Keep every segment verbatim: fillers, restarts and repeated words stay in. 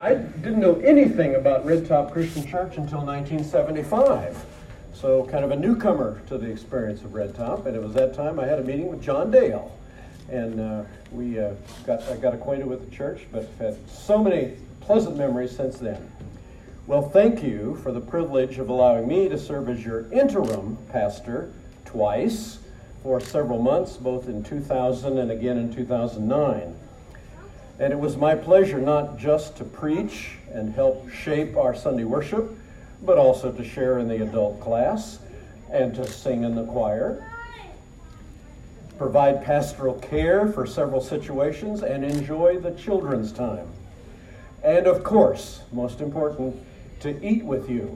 I didn't know anything about Red Top Christian Church until nineteen seventy-five. So kind of a newcomer to the experience of Red Top, and it was that time I had a meeting with John Dale. And uh, we uh, got, I got acquainted with the church, but had so many pleasant memories since then. Well, thank you for the privilege of allowing me to serve as your interim pastor twice for several months, both in two thousand and again in two thousand nine. And it was my pleasure not just to preach and help shape our Sunday worship, but also to share in the adult class and to sing in the choir, provide pastoral care for several situations, and enjoy the children's time. And of course, most important, to eat with you.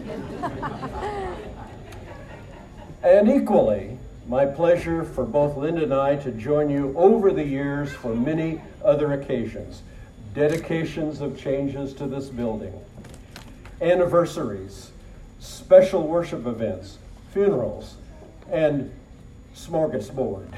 And equally, my pleasure for both Linda and I to join you over the years for many other occasions. Dedications of changes to this building, anniversaries, special worship events, funerals, and smorgasbord.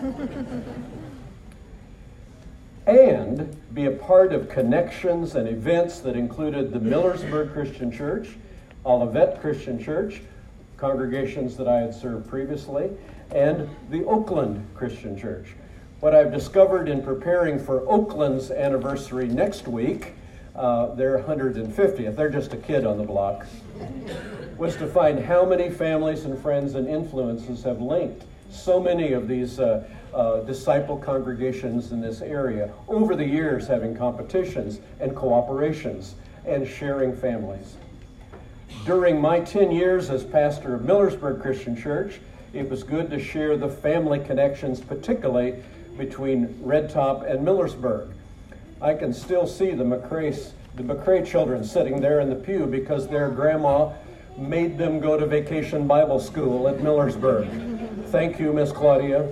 And be a part of connections and events that included the Millersburg Christian Church, Olivet Christian Church, congregations that I had served previously, and the Oakland Christian Church. What I've discovered in preparing for Oakland's anniversary next week, uh, their one hundred fiftieth, they're just a kid on the block, was to find how many families and friends and influences have linked so many of these uh, uh, disciple congregations in this area over the years, having competitions and cooperations and sharing families. During my ten years as pastor of Millersburg Christian Church, it was good to share the family connections, particularly between Red Top and Millersburg. I can still see the McCrae, the McCrae children sitting there in the pew because their grandma made them go to vacation Bible school at Millersburg. Thank you, Miss Claudia.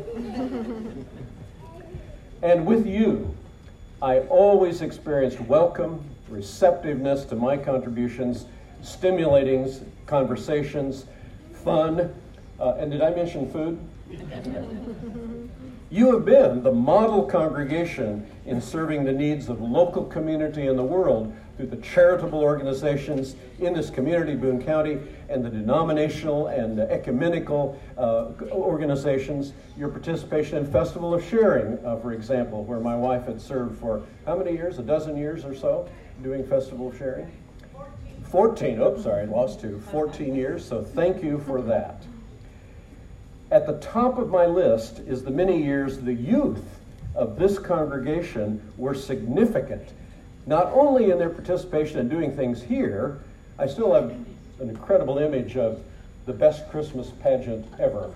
And with you, I always experienced welcome, receptiveness to my contributions, stimulating conversations, fun, uh, and did I mention food? You have been the model congregation in serving the needs of local community and the world through the charitable organizations in this community, Boone County, and the denominational and ecumenical uh, organizations. Your participation in Festival of Sharing, uh, for example, where my wife had served for how many years? A dozen years or so doing Festival of Sharing? fourteen, oops, sorry, I lost two. fourteen years, so thank you for that. At the top of my list is the many years the youth of this congregation were significant, not only in their participation in doing things here. I still have an incredible image of the best Christmas pageant ever.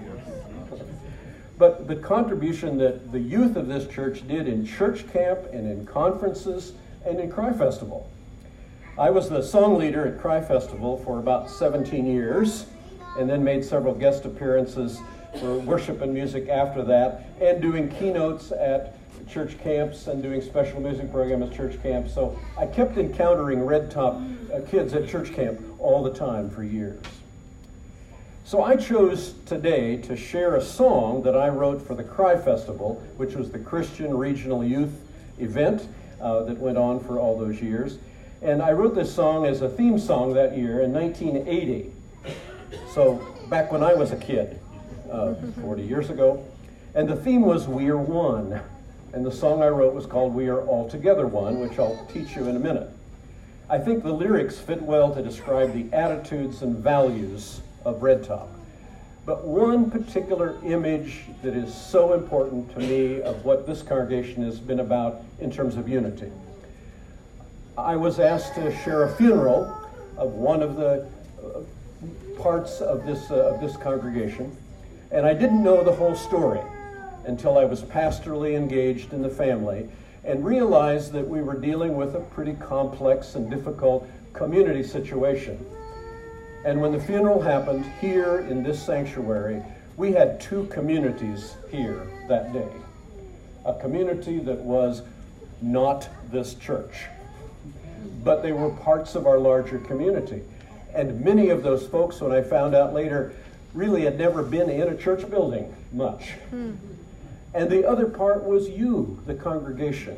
But the contribution that the youth of this church did in church camp and in conferences and in Cry Festival. I was the song leader at Cry Festival for about seventeen years, and then made several guest appearances for worship and music after that, and doing keynotes at church camps and doing special music program at church camps. So I kept encountering Red Top uh, kids at church camp all the time for years. So I chose today to share a song that I wrote for the Cry Festival, which was the Christian Regional Youth event uh, that went on for all those years. And I wrote this song as a theme song that year in nineteen eighty. So back when I was a kid, uh, forty years ago. And the theme was We Are One. And the song I wrote was called We Are All Together One, which I'll teach you in a minute. I think the lyrics fit well to describe the attitudes and values of Red Top. But one particular image that is so important to me of what this congregation has been about in terms of unity. I was asked to share a funeral of one of the uh, parts of this, uh, of this congregation, and I didn't know the whole story until I was pastorally engaged in the family and realized that we were dealing with a pretty complex and difficult community situation. And when the funeral happened here in this sanctuary, we had two communities here that day. A community that was not this church, but they were parts of our larger community. And many of those folks, when I found out later, really had never been in a church building much. Mm. And the other part was you, the congregation,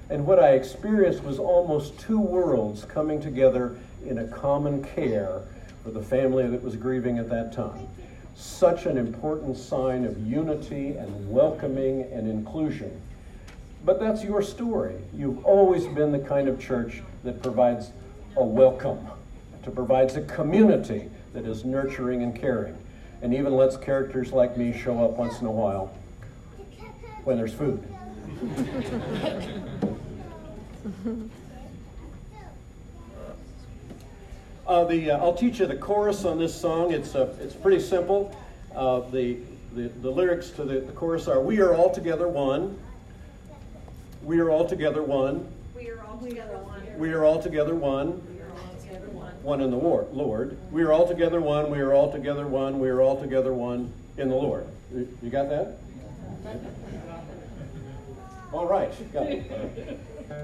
And what I experienced was almost two worlds coming together in a common care for the family that was grieving at that time. Such an important sign of unity and welcoming and inclusion. But that's your story. You've always been the kind of church that provides a welcome, that provides a community that is nurturing and caring, and even lets characters like me show up once in a while when there's food. Uh, the, uh, I'll teach you the chorus on this song. It's, uh, it's pretty simple. Uh, the, the, the lyrics to the, the chorus are, we are all together one. We are all together one. We are all together one. We are all together one. We are all together one. One in the Lord. Lord. We are all together one. We are all together one. We are all together one in the Lord. You got that? All right. Got it.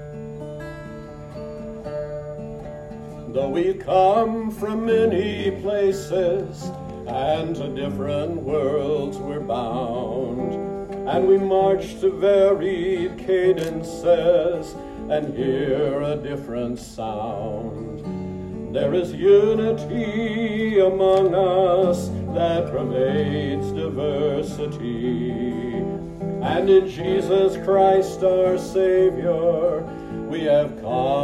Though we come from many places and to different worlds we're bound, and we march to varied cadences and hear a different sound, there is unity among us that pervades diversity. And in Jesus Christ our Savior, we have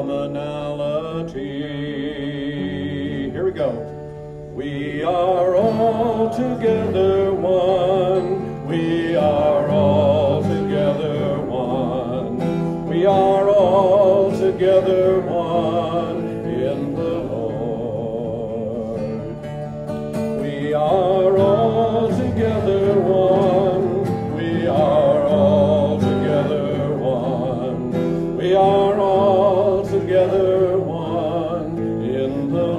commonality. Here we go. We are all together one. We are all together one. We are all together one in the Lord. We are all together one. We are all together one. We are all together one in the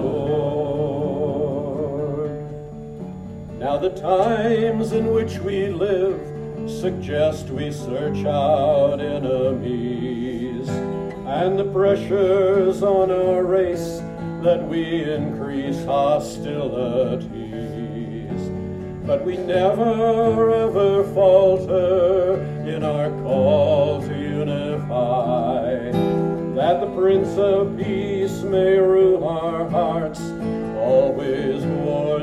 Lord. Now the times in which we live suggest we search out enemies, and the pressures on our race that we increase hostilities. But we never ever falter in our call to unify, that the Prince of Peace may rule our hearts, always more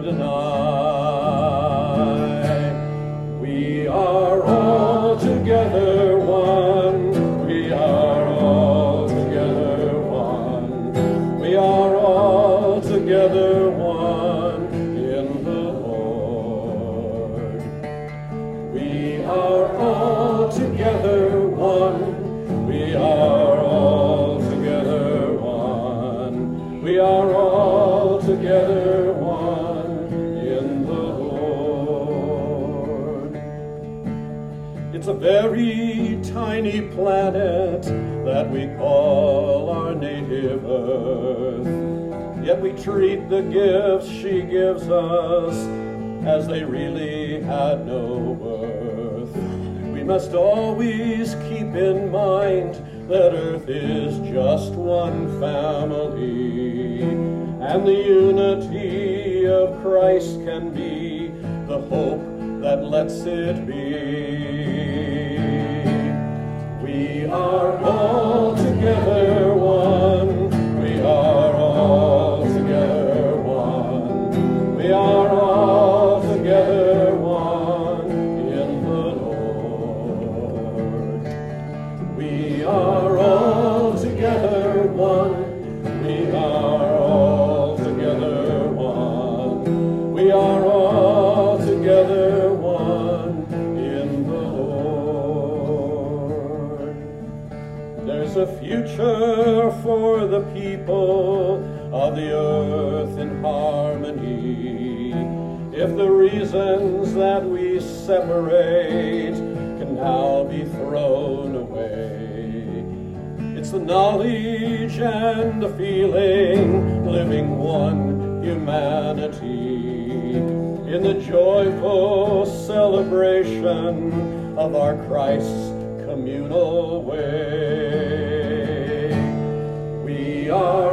deny. We are all together one. We are all together one. We are all together one in the Lord. We are all together one. We are all together one. We are all together one in the Lord. It's a very tiny planet that we call our native earth, yet we treat the gifts she gives us as they really had no worth. We must always keep in mind that earth is just one family, and the unity of Christ can be the hope that lets it be. We are all together one. We are all together one. We are all together one in the Lord. We are all together one. We are all together one. We are all together one in the Lord. There's a future for the people of the earth in harmony, if the reasons that we separate can now be thrown away. It's the knowledge and the feeling, living one humanity, in the joyful celebration of our Christ's communal way. We are